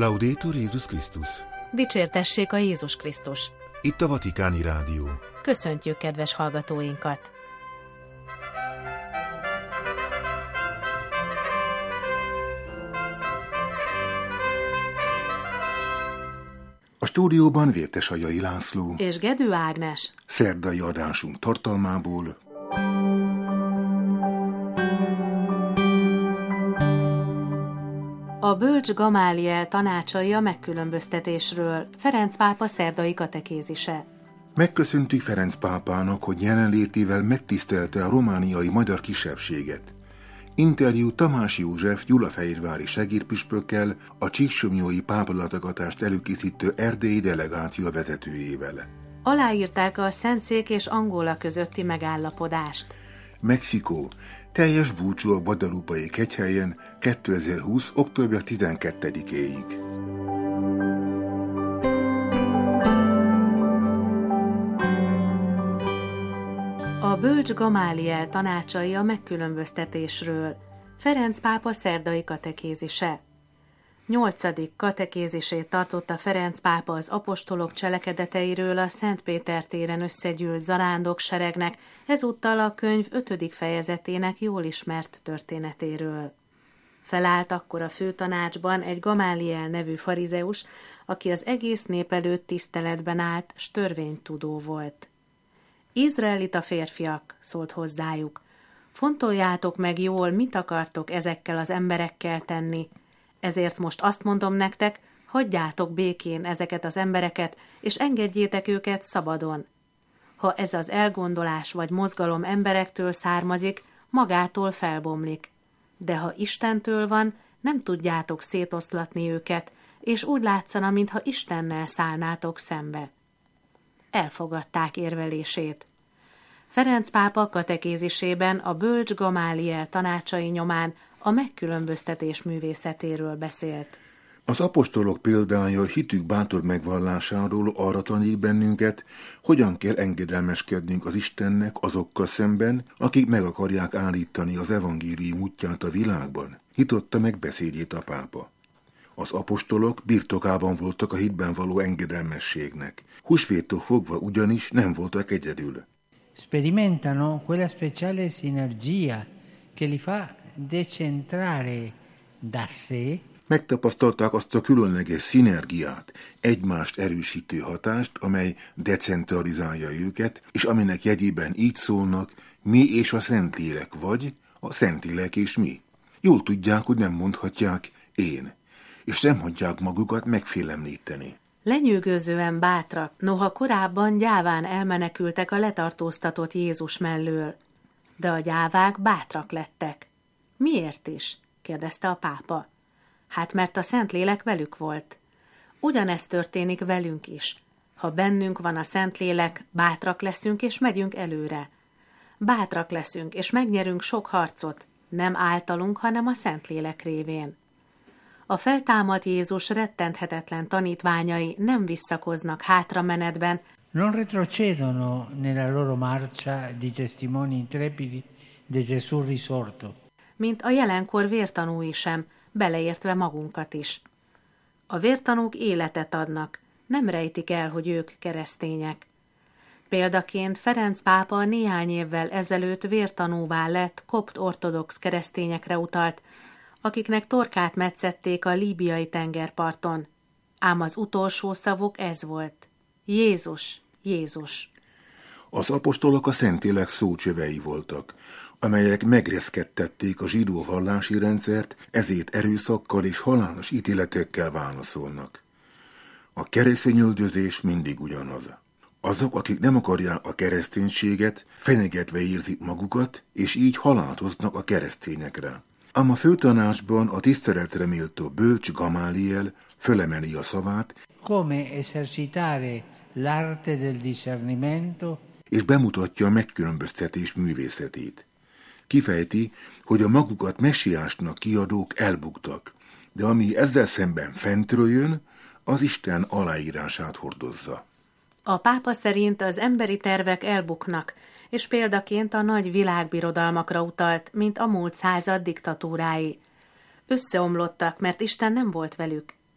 Laudetur Jézus Krisztus! Dicsértessék a Jézus Krisztus! Itt a Vatikáni Rádió. Köszöntjük kedves hallgatóinkat! A stúdióban Vértesajai László és Gedő Ágnes. Szerdai adásunk tartalmából: A bölcs Gamáliel tanácsai a megkülönböztetésről, Ferenc pápa szerdai katekézise. Megköszöntük Ferenc pápának, hogy jelenlétével megtisztelte a romániai magyar kisebbséget. Interjú Tamás József gyulafehérvári segédpüspökkel, a csíksomlyói pápalátogatást előkészítő erdélyi delegáció vezetőjével. Aláírták a Szentszék és Angola közötti megállapodást. Mexikó. Teljes búcsú a guadalupai kegyhelyen 2020. október 12-éig. A bölcs Gamáliel tanácsai a megkülönböztetésről, Ferenc pápa szerdai katekézise. 8. katekézisét tartotta Ferenc pápa az apostolok cselekedeteiről a Szent Péter téren összegyűlt zarándokseregnek, ezúttal a könyv 5. fejezetének jól ismert történetéről. Felállt akkor a főtanácsban egy Gamáliel nevű farizeus, aki az egész nép előtt tiszteletben állt, s törvénytudó volt. Izraelita férfiak, szólt hozzájuk, fontoljátok meg jól, mit akartok ezekkel az emberekkel tenni. Ezért most azt mondom nektek, hagyjátok békén ezeket az embereket, és engedjétek őket szabadon. Ha ez az elgondolás vagy mozgalom emberektől származik, magától felbomlik. De ha Istentől van, nem tudjátok szétoszlatni őket, és úgy látszana, mintha Istennel szállnátok szembe. Elfogadták érvelését. Ferenc pápa katekézisében a bölcs Gamáliel tanácsai nyomán a megkülönböztetés művészetéről beszélt. Az apostolok példája hitük bátor megvallásáról arra tanít bennünket, hogyan kell engedelmeskednünk az Istennek azokkal szemben, akik meg akarják állítani az evangélium útját a világban. Hitotta meg beszédjét a pápa. Az apostolok birtokában voltak a hitben való engedelmességnek. Húsvéttól fogva ugyanis nem voltak egyedül. Sperimentano quella speciale sinergia che li fa decentrare da sé. Megtapasztalták azt a különleges szinergiát, egymást erősítő hatást, amely decentralizálja őket, és aminek jegyében így szólnak, mi és a Szentlélek, vagy a Szentlélek és mi. Jól tudják, hogy nem mondhatják én, és nem hagyják magukat megfélemlíteni. Lenyűgözően bátrak, noha korábban gyáván elmenekültek a letartóztatott Jézus mellől. De a gyávák bátrak lettek. Miért is? Kérdezte a pápa. Hát mert a Szentlélek velük volt. Ugyanezt történik velünk is. Ha bennünk van a Szentlélek, bátrak leszünk és megyünk előre. Bátrak leszünk és megnyerünk sok harcot, nem általunk, hanem a Szentlélek révén. A feltámadt Jézus rettenthetetlen tanítványai nem visszakoznak hátramenetben, Non retrocedono nella loro marcia di testimoni intrepidi di Gesù risorto. mint a jelenkor vértanúi sem, beleértve magunkat is. A vértanúk életet adnak, nem rejtik el, hogy ők keresztények. Példaként Ferenc pápa néhány évvel ezelőtt vértanúvá lett kopt ortodox keresztényekre utalt, akiknek torkát metszették a líbiai tengerparton. Ám az utolsó szavuk ez volt: Jézus, Jézus. Az apostolok a Szentlélek szócsövei voltak, amelyek megreszkettették a zsidó vallási rendszert, ezért erőszakkal és halálos ítéletekkel válaszolnak. A keresztényüldözés mindig ugyanaz. Azok, akik nem akarják a kereszténységet, fenyegetve érzik magukat, és így halált hoznak a keresztényekre. Ám a főtanácsban a tiszteletre méltó bölcs Gamáliel fölemeli a szavát, Come esercitare l'arte del discernimento, és bemutatja a megkülönböztetés művészetét. Kifejti, hogy a magukat messiásnak kiadók elbuktak, de ami ezzel szemben fentről jön, az Isten aláírását hordozza. A pápa szerint az emberi tervek elbuknak, és példaként a nagy világbirodalmakra utalt, mint a múlt század diktatúrái. Összeomlottak, mert Isten nem volt velük.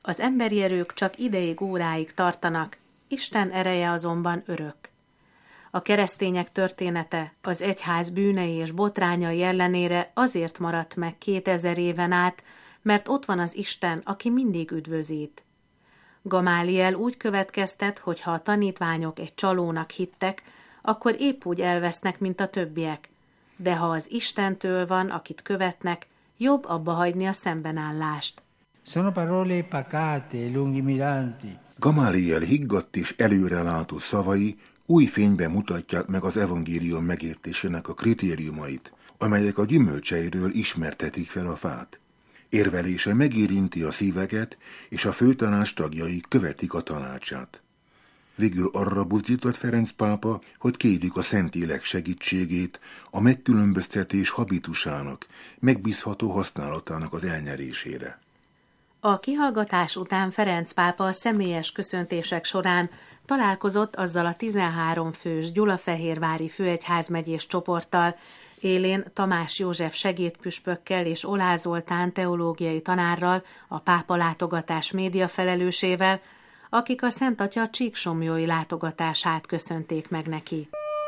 Az emberi erők csak ideig, óráig tartanak, Isten ereje azonban örök. A keresztények története az egyház bűnei és botrányai ellenére azért maradt meg 2000 éven át, mert ott van az Isten, aki mindig üdvözít. Gamáliel úgy következtet, hogy ha a tanítványok egy csalónak hittek, akkor épp úgy elvesznek, mint a többiek, de ha az Istentől van, akit követnek, jobb abba hagyni a szembenállást. Sono parole pacate e lungimiranti. Gamáliel higgadt és előrelátó szavai új fényben mutatják meg az evangélium megértésének a kritériumait, amelyek a gyümölcseiről ismertetik fel a fát. Érvelése megérinti a szíveket, és a főtanács tagjai követik a tanácsát. Végül arra buzdított Ferenc pápa, hogy kérjük a Szentlélek segítségét a megkülönböztetés habitusának, megbízható használatának az elnyerésére. A kihallgatás után Ferenc pápa személyes köszöntések során találkozott azzal a 13 fős gyulafehérvári főegyházmegyés csoporttal, élén Tamás József segédpüspökkel és Olá Zoltán teológiai tanárral, a pápa látogatás média felelősével, akik a Szent Atya csíksomlyói látogatását köszönték meg neki.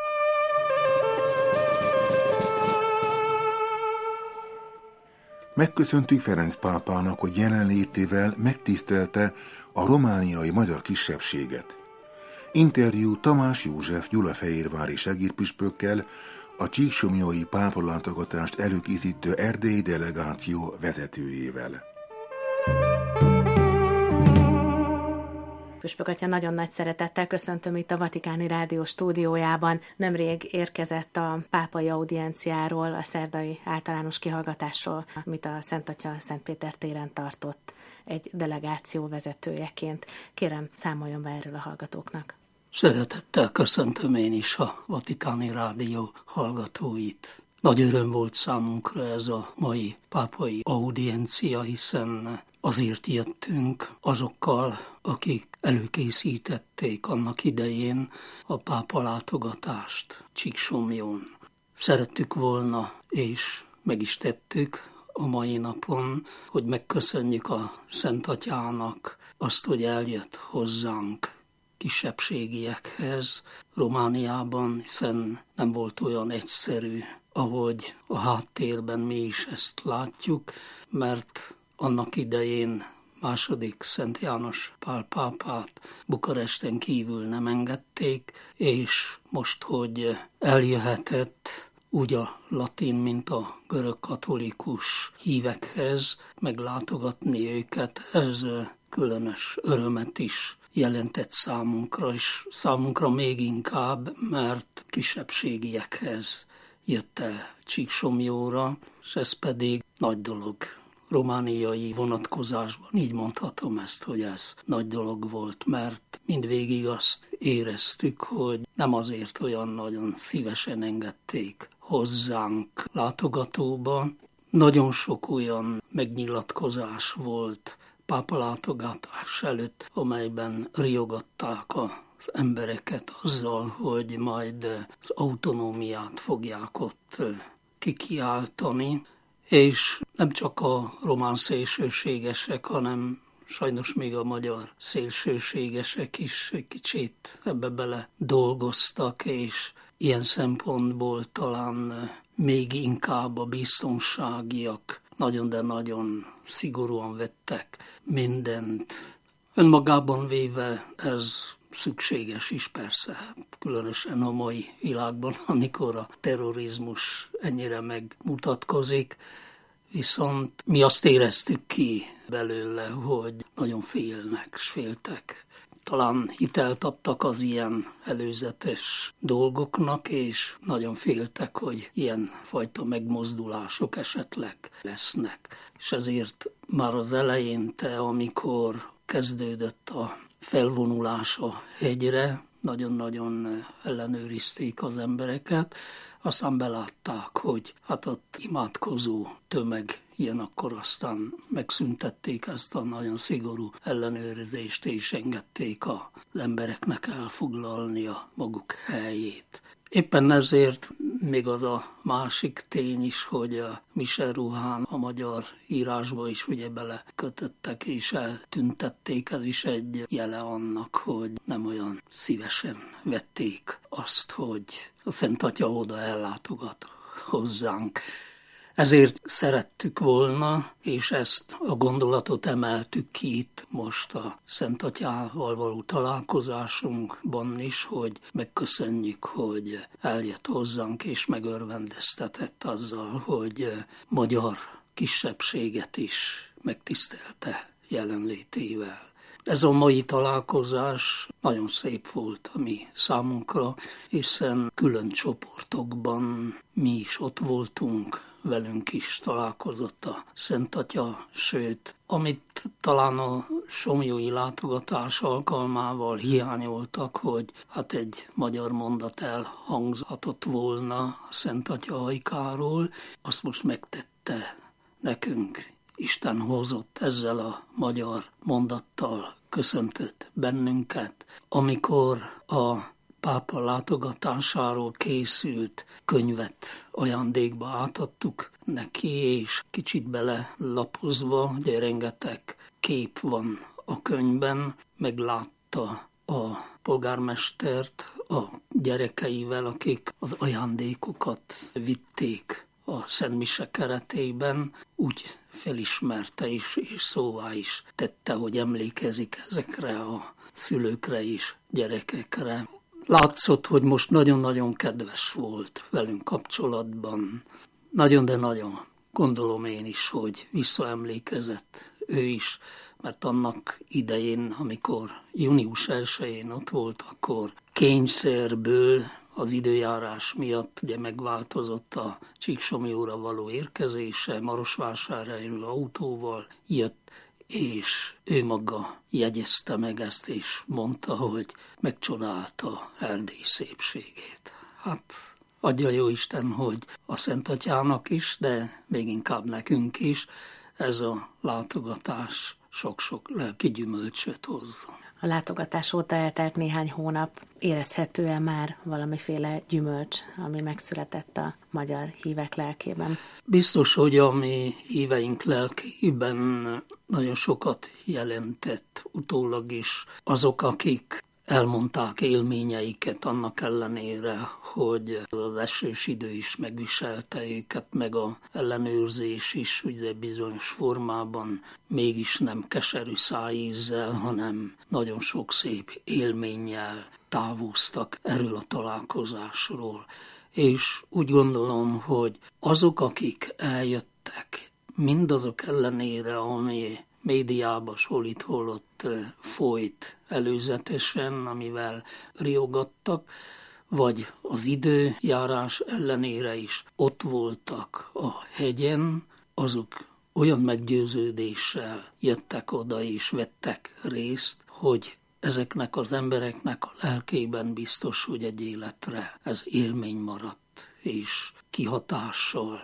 Megköszöntük Ferenc pápának, hogy jelenlétével megtisztelte a romániai magyar kisebbséget. Interjú Tamás József gyulafehérvári segédpüspökkel, a csíksomlyói pápalátogatást előkészítő erdélyi delegáció vezetőjével. Püspök atya, nagyon nagy szeretettel köszöntöm itt a Vatikáni Rádió stúdiójában. Nemrég érkezett a pápai audienciáról, a szerdai általános kihallgatásról, amit a Szent Atya Szentpéter téren tartott egy delegáció vezetőjeként. Kérem, számoljon be erről a hallgatóknak. Szeretettel köszöntöm én is a Vatikáni Rádió hallgatóit. Nagy öröm volt számunkra ez a mai pápai audiencia, hiszen azért jöttünk azokkal, akik előkészítették annak idején a pápa látogatást Csíksomlyón. Szerettük volna, és meg is tettük a mai napon, hogy megköszönjük a Szent Atyának azt, hogy eljött hozzánk kisebbségiekhez Romániában, hiszen nem volt olyan egyszerű, ahogy a háttérben mi is ezt látjuk, mert annak idején második Szent János Pál pápát Bukaresten kívül nem engedték, és most, hogy eljöhetett úgy a latin, mint a görög katolikus hívekhez meglátogatni őket, ez különös örömet is jelentett számunkra, és számunkra még inkább, mert kisebbségiekhez jött el Csíksomlyóra, és ez pedig nagy dolog. Romániai vonatkozásban így mondhatom ezt, hogy ez nagy dolog volt, mert mindvégig azt éreztük, hogy nem azért olyan nagyon szívesen engedték hozzánk látogatóba. Nagyon sok olyan megnyilatkozás volt pápa látogatás előtt, amelyben riogatták az embereket azzal, hogy majd az autonómiát fogják ott kikiáltani, és nem csak a román szélsőségesek, hanem sajnos még a magyar szélsőségesek is egy kicsit ebbe bele dolgoztak, és ilyen szempontból talán még inkább a biztonságiak nagyon, de nagyon szigorúan vettek mindent. Önmagában véve ez szükséges is persze, különösen a mai világban, amikor a terrorizmus ennyire megmutatkozik, viszont mi azt éreztük ki belőle, hogy nagyon félnek, és féltek. Talán hitelt adtak az ilyen előzetes dolgoknak, és nagyon féltek, hogy ilyen fajta megmozdulások esetleg lesznek. És ezért már az eleinte, amikor kezdődött a felvonulás a hegyre, nagyon-nagyon ellenőrizték az embereket, aztán belátták, hogy hát ott imádkozó tömeg ilyen, akkor aztán megszüntették ezt a nagyon szigorú ellenőrzést, és engedték az embereknek elfoglalni a maguk helyét. Éppen ezért még az a másik tény is, hogy a miseruhán a magyar írásba is ugye belekötöttek és eltüntették, ez is egy jele annak, hogy nem olyan szívesen vették azt, hogy a Szent Atya oda ellátogat hozzánk. Ezért szerettük volna, és ezt a gondolatot emeltük ki itt most a Szent Atyával való találkozásunkban is, hogy megköszönjük, hogy eljött hozzánk és megörvendeztetett azzal, hogy magyar kisebbséget is megtisztelte jelenlétével. Ez a mai találkozás nagyon szép volt a mi számunkra, hiszen külön csoportokban mi is ott voltunk, velünk is találkozott a Szent Atya, sőt, amit talán a somlyói látogatás alkalmával hiányoltak, hogy hát egy magyar mondat elhangzhatott volna a Szent Atya ajkáról, azt most megtette nekünk. Isten hozott ezzel a magyar mondattal, köszöntött bennünket, amikor a pápa látogatásáról készült könyvet ajándékba átadtuk neki, és kicsit belelapozva, ugye rengeteg kép van a könyvben, meglátta a polgármestert a gyerekeivel, akik az ajándékokat vitték a Szent Mise keretében, úgy felismerte is, és szóvá is tette, hogy emlékezik ezekre a szülőkre és gyerekekre. Látszott, hogy most nagyon-nagyon kedves volt velünk kapcsolatban. Nagyon, de nagyon gondolom én is, hogy visszaemlékezett ő is, mert annak idején, amikor június 1-én ott volt, akkor kényszerből az időjárás miatt ugye megváltozott a Csíksomlyóra való érkezése, Marosvásárhelyről autóval jött, és ő maga jegyezte meg ezt, és mondta, hogy megcsodálta Erdély szépségét. Hát adja jó Isten, hogy a Szent Atyának is, de még inkább nekünk is ez a látogatás sok-sok lelki gyümölcsöt hozzon. A látogatás óta eltelt néhány hónap, érezhető-e már valamiféle gyümölcs, ami megszületett a magyar hívek lelkében? Biztos, hogy a mi híveink lelkében nagyon sokat jelentett utólag is azok, akik elmondták élményeiket annak ellenére, hogy az esős idő is megviselte őket, meg a ellenőrzés is ugye bizonyos formában mégis nem keserű szájízzel, hanem nagyon sok szép élménnyel távoztak erről a találkozásról. És úgy gondolom, hogy azok, akik eljöttek, mindazok ellenére, ami médiában hol-itt folyt előzetesen, amivel riogattak, vagy az időjárás ellenére is ott voltak a hegyen, azok olyan meggyőződéssel jöttek oda és vettek részt, hogy ezeknek az embereknek a lelkében biztos, hogy egy életre ez élmény maradt, és kihatással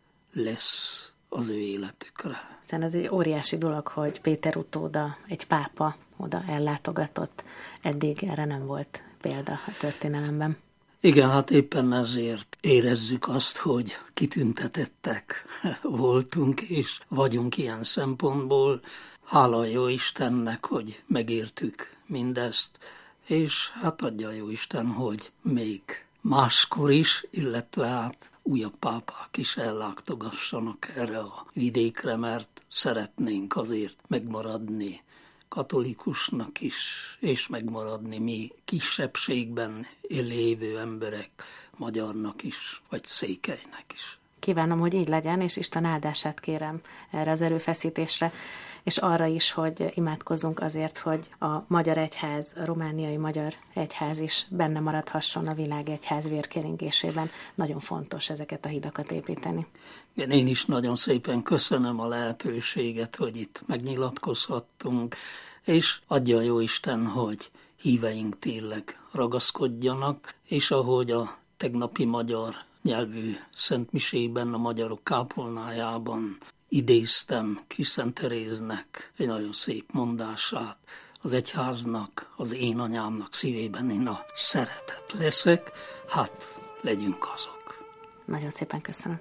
lesz az ő életükre. Hiszen ez egy óriási dolog, hogy Péter utóda, egy pápa oda ellátogatott. Eddig erre nem volt példa a történelemben. Igen, hát éppen ezért érezzük azt, hogy kitüntetettek voltunk, és vagyunk ilyen szempontból. Hála jó Istennek, hogy megértük mindezt, és hát adja jó Isten, hogy még máskor is, illetve hát újabb pápák is ellátogassanak erre a vidékre, mert szeretnénk azért megmaradni katolikusnak is, és megmaradni mi kisebbségben lévő emberek, magyarnak is, vagy székelynek is. Kívánom, hogy így legyen, és Isten áldását kérem erre az erőfeszítésre, és arra is, hogy imádkozzunk azért, hogy a magyar egyház, a romániai magyar egyház is benne maradhasson a világegyház vérkeringésében. Nagyon fontos ezeket a hidakat építeni. Én is nagyon szépen köszönöm a lehetőséget, hogy itt megnyilatkozhattunk, és adja jó Isten, hogy híveink tényleg ragaszkodjanak, és ahogy a tegnapi magyar nyelvű szentmisében, a magyarok kápolnájában idéztem Kis Szent Teréznek egy nagyon szép mondását, az egyháznak, az én anyámnak szívében én a szeretet leszek. Hát legyünk azok. Nagyon szépen köszönöm.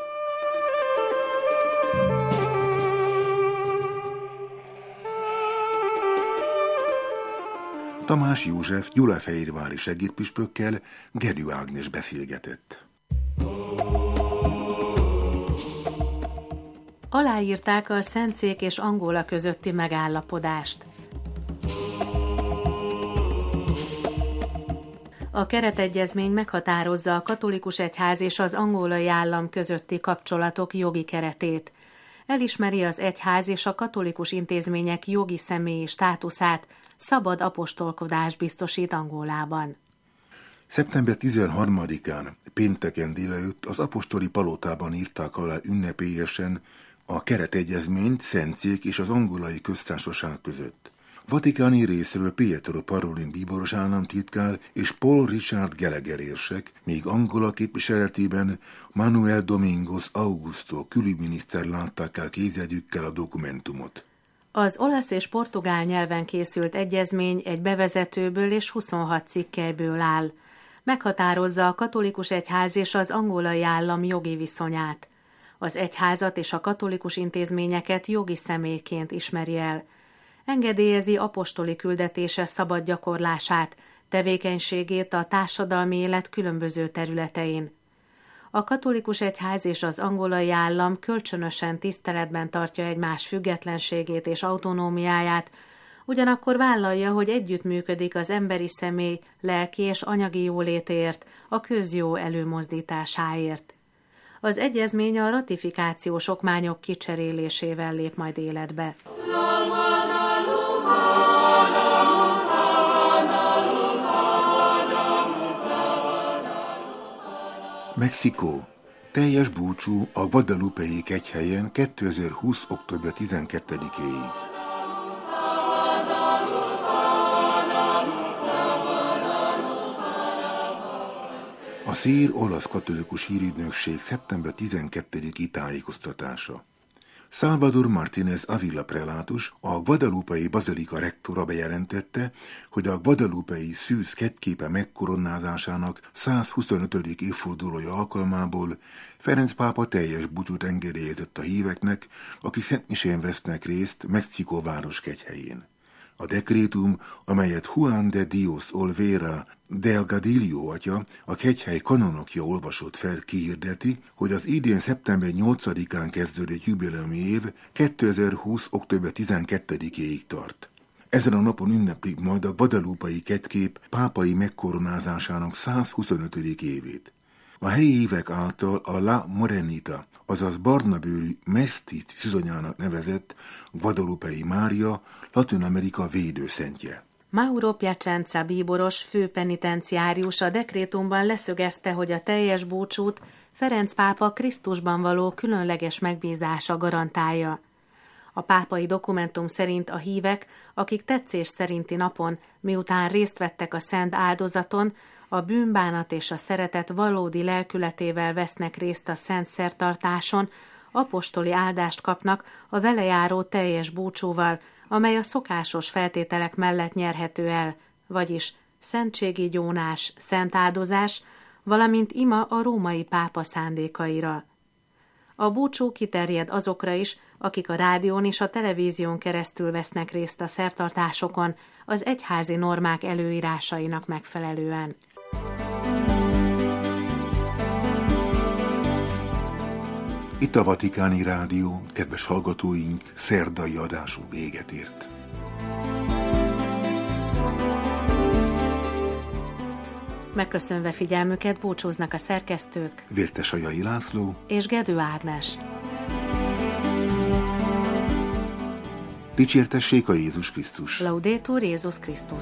Tamás József gyulafehérvári segédpüspökkel Gerő Ágnes beszélgetett. Aláírták a Szentszék és Angola közötti megállapodást. A keretegyezmény meghatározza a katolikus egyház és az angolai állam közötti kapcsolatok jogi keretét. Elismeri az egyház és a katolikus intézmények jogi személyi státuszát, szabad apostolkodást biztosít Angolában. Szeptember 13-án, pénteken délelőtt az apostoli palotában írták alá ünnepélyesen a keretegyezményt Szentszék és az angolai köztársaság között. Vatikáni részről Pietro Parolin bíboros államtitkár és Paul Richard Gallagher érsek, míg Angola képviseletében Manuel Domingos Augusto külügyminiszter látták el kézjegyükkel a dokumentumot. Az olasz és portugál nyelven készült egyezmény egy bevezetőből és 26 cikkelyből áll. Meghatározza a katolikus egyház és az angolai állam jogi viszonyát. Az egyházat és a katolikus intézményeket jogi személyként ismeri el. Engedélyezi apostoli küldetése szabad gyakorlását, tevékenységét a társadalmi élet különböző területein. A katolikus egyház és az angolai állam kölcsönösen tiszteletben tartja egymás függetlenségét és autonómiáját, ugyanakkor vállalja, hogy együttműködik az emberi személy lelki és anyagi jólétért, a közjó előmozdításáért. Az egyezmény a ratifikációs okmányok kicserélésével lép majd életbe. Mexikó. Teljes búcsú a Guadalupei kegyhelyen 2020. október 12-éig. A szír-olasz katolikus hírügynökség szeptember 12-i tájékoztatása. Salvador Martínez Avila prelátus, a Guadalupei bazilika rektora bejelentette, hogy a Guadalupei szűz kettképe megkoronázásának 125. évfordulója alkalmából Ferenc pápa teljes búcsút engedélyezett a híveknek, akik szentmisén vesznek részt Mexikó város kegyhelyén. A dekrétum, amelyet Juan de Dios Olvera Delgadillo atya, a kegyhely kanonokja olvasott fel, kihirdeti, hogy az idén szeptember 8-án kezdődött jubileumi év 2020. október 12-éig tart. Ezen a napon ünneplik majd a guadalupei kettkép pápai megkoronázásának 125. évét. A helyi hívek által a La Morenita, azaz barnabőrű mesztic szizonyának nevezett Guadalupei Mária, Latin-Amerika védőszentje. Mauro Piacenza bíboros főpenitenciárius a dekrétumban leszögezte, hogy a teljes búcsút Ferenc pápa Krisztusban való különleges megbízása garantálja. A pápai dokumentum szerint a hívek, akik tetszés szerinti napon, miután részt vettek a szent áldozaton, a bűnbánat és a szeretet valódi lelkületével vesznek részt a szent szertartáson, apostoli áldást kapnak a vele járó teljes búcsúval, amely a szokásos feltételek mellett nyerhető el, vagyis szentségi gyónás, szent áldozás, valamint ima a római pápa szándékaira. A búcsú kiterjed azokra is, akik a rádión és a televízión keresztül vesznek részt a szertartásokon, az egyházi normák előírásainak megfelelően. Itt a Vatikáni Rádió, kedves hallgatóink, szerdai adásunk véget ért. Megköszönve figyelmüket búcsúznak a szerkesztők Vértesajai László és Gedő Ágnes. Dicsértessék a Jézus Krisztus! Laudetur Jézus Krisztus!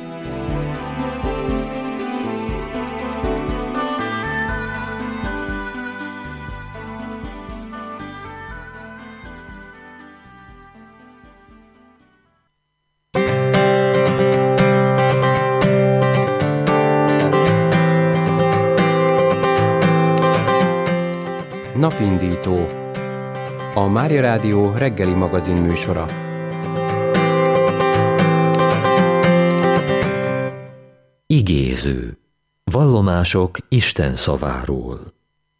Napindító. A Mária Rádió reggeli magazin műsora. Igéző. Vallomások Isten szaváról.